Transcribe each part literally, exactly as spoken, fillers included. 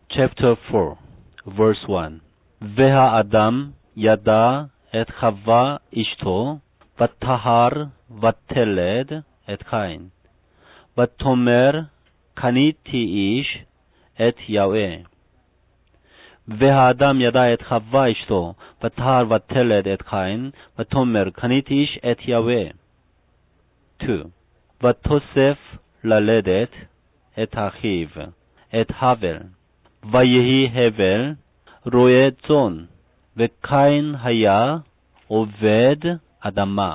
chapter four, verse one. והאדם ידע את חווה אשתו, ותהר ותלד את קין. ותאמר קניתי איש את יהוה. והאדם ידע את חווה אשתו, ותהר ותלד את קין, ותאמר קניתי איש את יהוה. two. ותוסף ללדת את אחיו, את הבל. ויהי הבל רועה צאן, וקין היה עובד אדמה.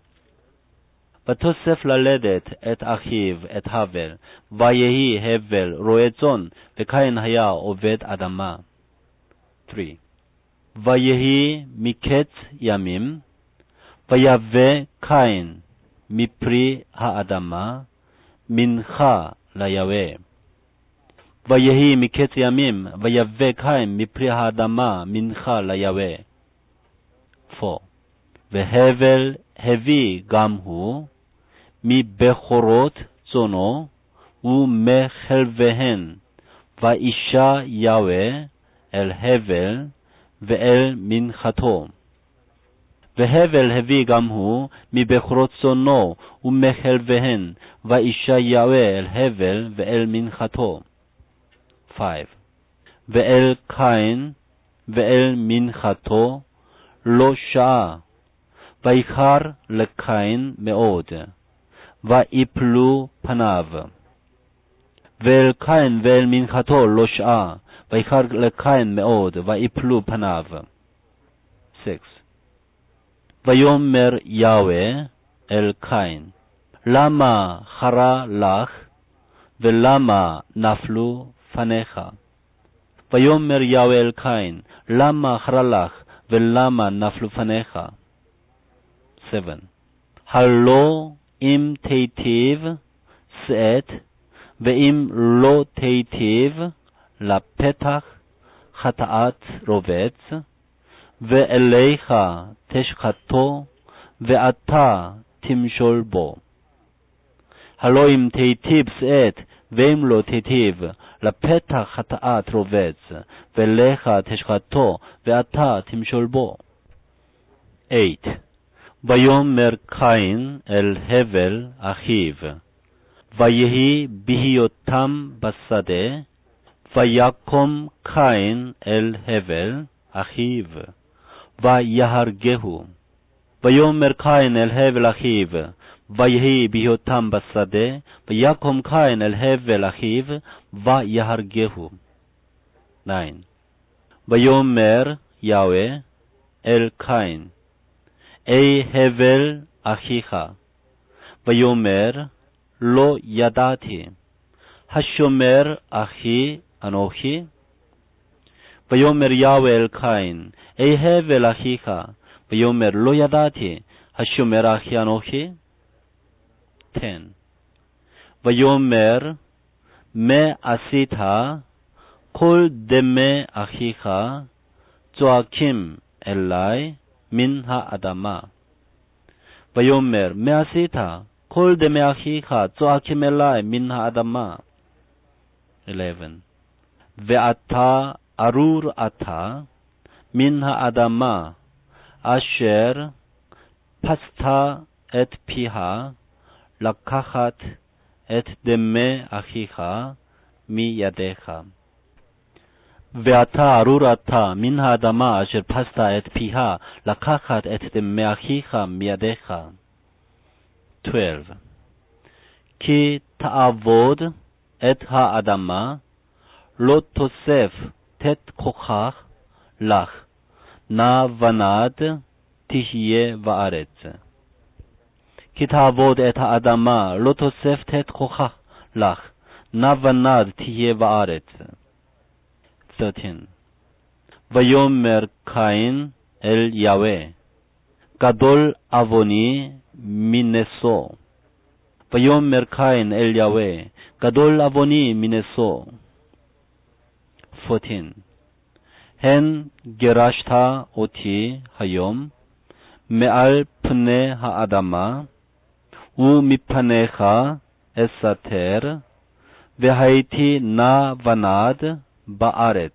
ותוסף ללדת את אחיו, את הבל. ויהי הבל רועה צאן, וקין היה עובד אדמה. three. ויהי מקץ ימים, ויבא קין מפרי האדמה מנחה ליהוה. ויהי מקץ ימים, ויבא קין מפרי האדמה מנחה ליהוה. four. והבל הביא גם הוא מבכורות צאנו ומחלביהן, ואישה יהוה אל הבל ואל מנחתו. והבל הביא גם הוא מבכורות צאנו ומחלביהן, ואישה יהוה אל הבל ואל מנחתו. five. ואל קין ואל מנחתו לא שעה, ויקר לקין מאוד, ויפלו פניו. ואל קין ואל מנחתו לא שעה, ויקר לקין מאוד, ויפלו פניו. six. ויאמר יהוה אל קין, למה חרה לך, ולמה נפלו פניך? ויאמר יהוה אל קין, למה חרה לך, ולמה נפלו פניך? seven. הלא אם תיטיב שאת, ואם לא תיטיב לפתח חטאת רובץ, ואליך תשחטו, ואתה תמשול בו. הלא אם תיטיב שאת, ואם לא תיטיב לפתח חטאת רובץ, ואליך תשחטו, ואתה תמשול בו. eight. ויאמר קין אל הבל אחיו, ויהי בהיותם בשדה, ויקום קין אל הבל אחיו, ויהרגהו. ויאמר קין אל הבל אחיו, ויהי בהיותם בשדה, ויקום קין אל הבל אחיו, ויהרגהו. nine. ויאמר יהוה אל קין, אי הבל אחיך. ויאמר לא ידעתי, השומר אחי אנוכי? ויאמר יהוה אל קין, אי הבל אחיך. ויאמר לא ידעתי, השומר אחי אנוכי? ten. ויאמר מה עשית? כל דמי אחיך צועקים אלי מן האדמה. ויאמר מה עשית? כל דמי אחיך צועקים אלי מן האדמה. eleven. ואתה ארור אתה מן האדמה, אשר פצת את פיה לקחת את דמי אחיך מידיך. ואתה ארור אתה מן האדמה, אשר פצת את פיה לקחת את דמי אחיך מידיך. twelve. כי תעבוד את האדמה, לא תוסף תת כוחך לך, נע ונד תהיה בארץ. כי תעבוד את האדמה, לא תוסף תת כוחך לך, נע ונד תהיה בארץ. thirteen. ויאמר קין אל יהוה, גדול עווני מנשוא. ויאמר קין אל יהוה, גדול עווני מנשוא. fourteen. הן גירשת אותי היום מעל פני האדמה, ומפניך אסתר, והייתי נע ונד בארץ.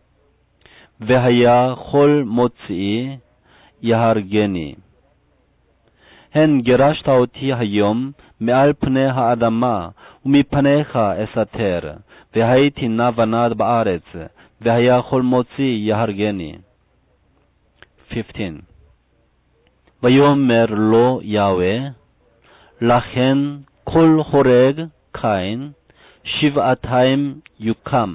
והיה כל מוציאי יהרגני. הן גירשת אותי היום מעל פני האדמה, ומפניך אסתר, והייתי נע ונד בארץ, והיה כל מוציא יהרגני. חמש עשרה. ויאמר לו יהוה, לכן כל הורג קין שבעתיים יוקם.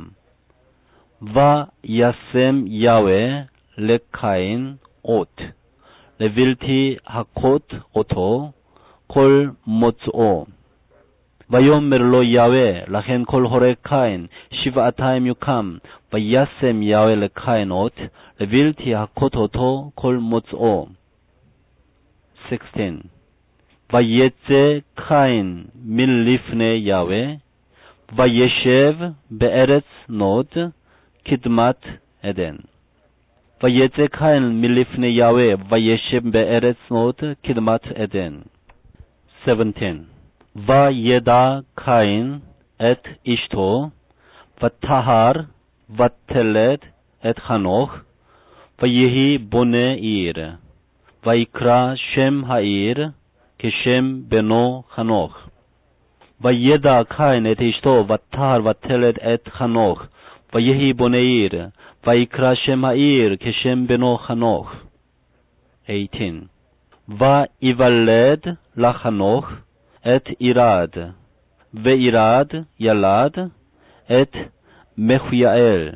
וישם יהוה לקין אות, לבלתי הכות אותו כל מוצאו. ויאמר לו יהוה, לכן כל הורג קין שבעתיים יוקם. וישם יהוה לקין אות, לבלתי הכות אותו כל מוצאו. שש עשרה. ויצא קין מלפני יהוה, וישב בארץ נוד, קדמת עדן. ויצא קין מלפני יהוה, וישב בארץ נוד, קדמת עדן. שבע עשרה. וידע קין את אשתו, וטהר, ותלד את חנוך, ויהי בונה עיר. ויקרא שם העיר כשם בנו חנוך. וידע קין את אשתו, וטהר, ותלד את חנוך, ויהי בונה עיר. ויקרא שם העיר כשם בנו חנוך. שמונה עשרה. ויוולד לחנוך את ירד, וירד ילד את מחיאל,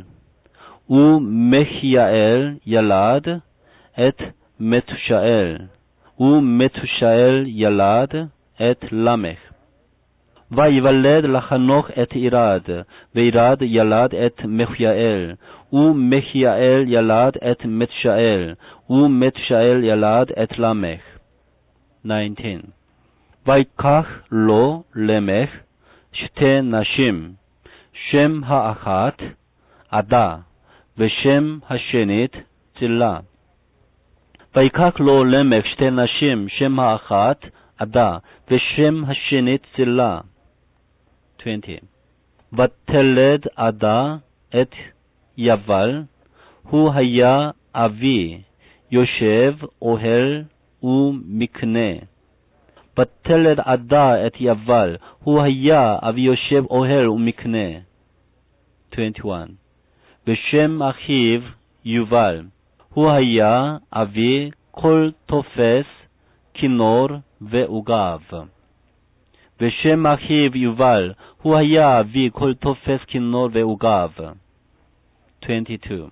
ומחיאל ילד את מתושאל, ומתושאל ילד את למך. ויוולד לחנוך את ירד, וירד ילד את מחיאל, ומחיאל ילד את מתושאל, ומתושאל ילד את למך. תשע עשרה. ויקח לו למך שתי נשים, שם האחת עדה, ושם השנית צילה. ויקח לו למך שתי נשים, שם האחת עדה, ושם השנית צילה. עשרים. ותלד עדה את יבל, הוא היה אבי, יושב אוהל ומקנה. ותלד עדה את יבל, הוא היה אבי יושב אוהל ומקנה. עשרים ואחת. ושם אחיו יובל, הוא היה אבי כל תופס כינור ועוגב. ושם אחיו יובל, הוא היה אבי כל תופס כינור ועוגב. עשרים ושתיים.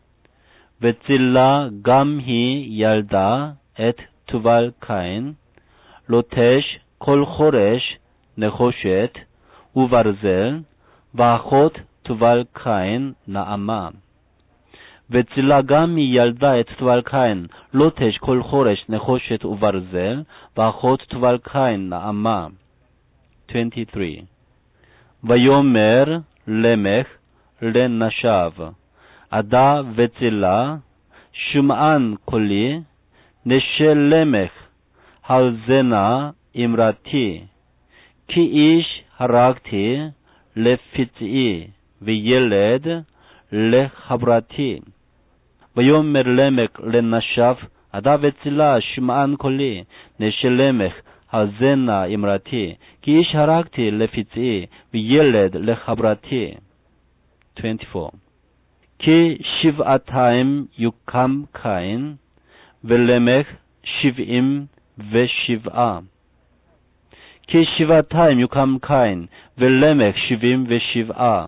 וצילה גם היא ילדה את תובל קין, לוטש כל חורש נחושת וברזל, ואחות תובל קין נעמה. וצילה גם היא ילדה את תובל קין, לוטש כל חורש נחושת וברזל, ואחות תובל קין נעמה. עשרים ושלוש. ויאמר למך לנשיו, עדה וצילה, שמען קולי, נשלמך הלזנה אמרתי, כי איש הרגתי לפצעי, וילד לחברתי. ויאמר למך לנשיו, עדה וצילה, שמען קולי, נשלמך הלזנה אמרתי, כי איש הרגתי לפצעי, וילד לחברתי. עשרים וארבע. כי שבעתיים יוקם קין, ולמך שבעים ושבעה. כי שבעתיים יוקם קין, ולמך שבעים ושבעה.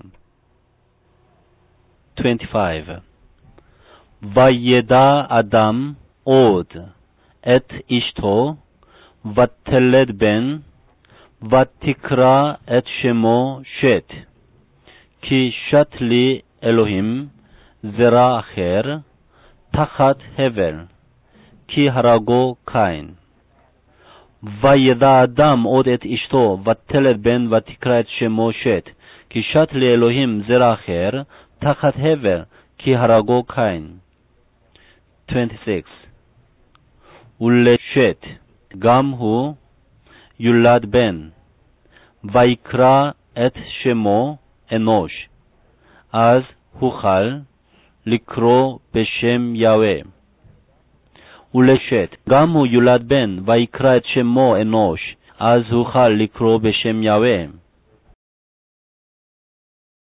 עשרים וחמש. וידע אדם עוד את אשתו, ותלד בן, ותקרא את שמו שת, כי שת לי אלוהים זרע אחר תחת הבל, כי הרגו קין. וידע אדם עוד את אשתו, ותלד בן, ותקרא את שמו שת, כי שת לי אלוהים זרע אחר תחת הבל, כי הרגו קין. עשרים ושש. ולשת גם הוא יולד בן, ויקרא את שמו אנוש, אז הוכל לקרוא בשם יהוה. ולשת, גם הוא יולד בן, ויקרא את שמו אנוש, אז הוכל לקרוא בשם יהוה.